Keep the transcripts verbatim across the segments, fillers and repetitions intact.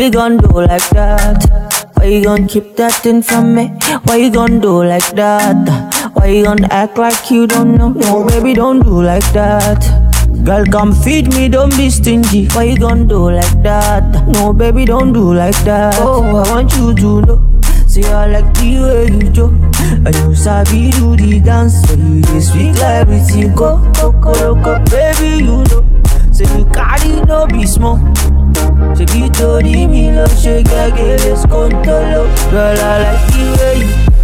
you gon' do like that? Why you gon' keep that thing from me? Why you gon' do like that? Why you gon' act like you don't know? No, baby, don't do like that. Girl, come feed me, don't be stingy. Why you gon' do like that? No, baby, don't do like that. Oh, I want you to know. See, I like the way you do. And you sabi do the dance. So you just speak like everything. Go, go, go, go, baby, you know. Say you carry no be small. Say you told me love, shake again, let's go to love. Girl, I like the way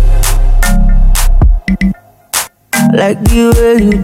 you, like the way you,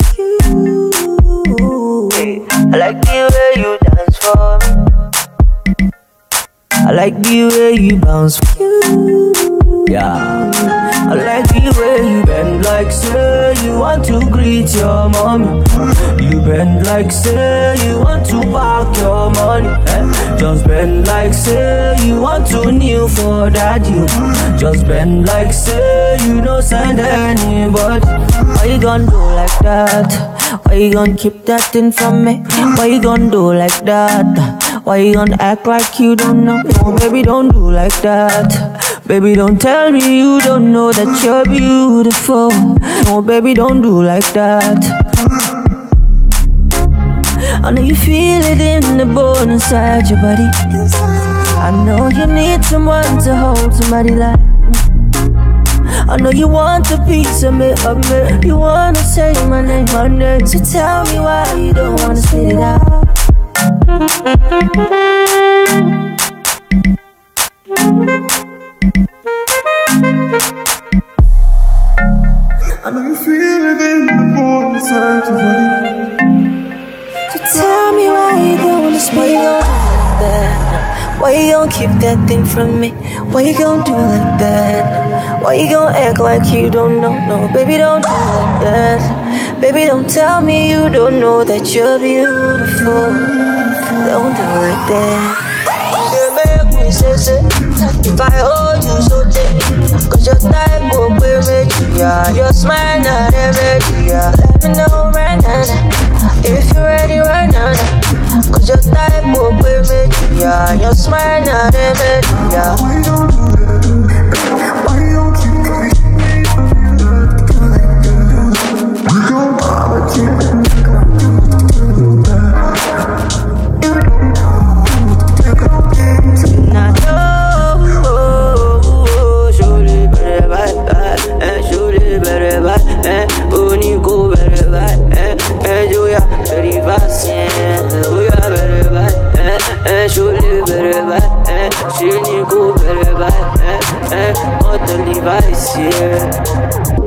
I like the way you dance for me. I like the way you bounce for you. Yeah, I like the way you bend like say you want to greet your mommy. You bend like say you want to park your money, eh? Just bend like say you want to kneel for daddy. Just bend like say you don't send anybody. Why you gon' do like that? Why you gon' keep that thing from me? Why you gon' do like that? Why you gon' act like you don't know? No, baby, don't do like that. Baby, don't tell me you don't know that you're beautiful. No, baby, don't do like that. I know you feel it in the bone inside your body. I know you need someone to hold somebody like me. I know you want a piece of me, of me. You wanna say my name, my name. So tell me why you don't wanna spit it out. I know you feel it in the bone inside your body. So tell me why you don't wanna spit it out like that. Why you gon' keep that thing from me? Why you gon' do like that? Why you gon' act like you don't know? No, baby, don't do like that. Baby, don't tell me you don't know that you're beautiful. Don't do like that. You make me say, say, if I hold you so tight, cause your type will be rich, yeah. Your smile not every, yeah. Let me know right now, if you're ready right now, cause your type will be rich, yeah. Your smile not every, yeah. Why you don't do that? Why you don't keep pushing me? You don't bother keeping me. She need go better, but eh, eh, what the device, yeah.